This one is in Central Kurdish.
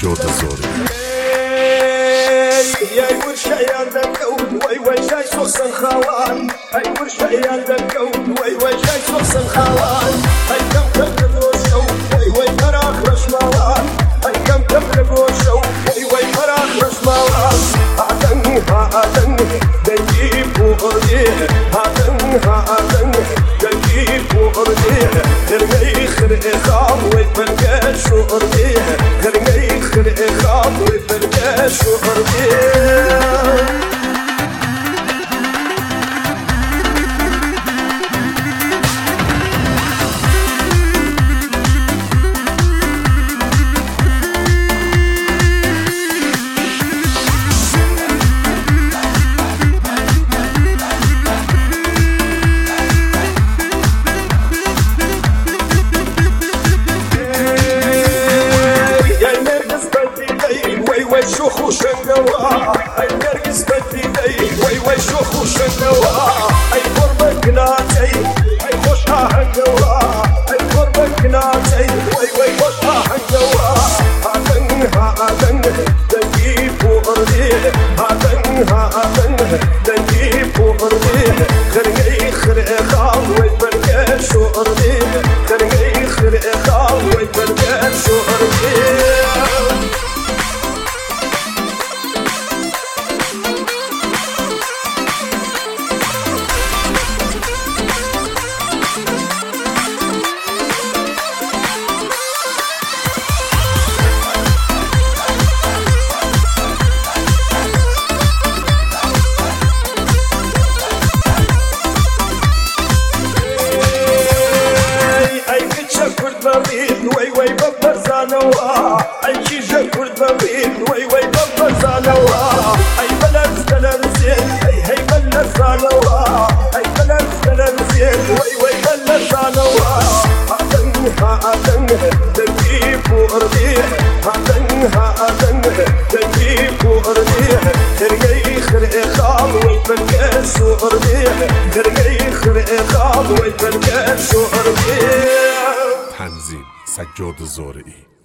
سجاد زارعی. ای ورشايان دكون وي وي جاي سوسن خوان ای ورشايان دكون وي وي جاي سوسن خوان ای كم تبلغوشو وي وي فراخ رشموان ای كم تبلغوشو وي وي فراخ رشموان هادن دنجيب ورديه هادن دنجيب ورديه غرقي خرقي خام ويفرقى شو أرديه غرقي خرقي خام ويفرقى شو أرديه شوخ وشنقوا اي نرقص بديدي وي وي شوخ وشنقوا اي قربك ناتي اي خوشها هنقوا اي قربك ناتي وي وي خوشها هنقوا هادن دنجيب ورديه هادن دنجيب ورديه خرقي خرقي خام ويفرقى شو أرديه خرقي خرقي خام ويفرقى شو أرديه وي وي ببر زانوا اي شيشه كرد بمين وي وي ببر زانوا اي بلد زين اي هي بلد زانوا اي بلد زين وي وي بلد زانوا هادن دنجيب ورديه هادن دنجيب ورديه خرقي خرقي خام ويفرقى شو أرديه خرقي خرقي خام ويفرقى شو أرديه. تنظیم سجاد زارعی.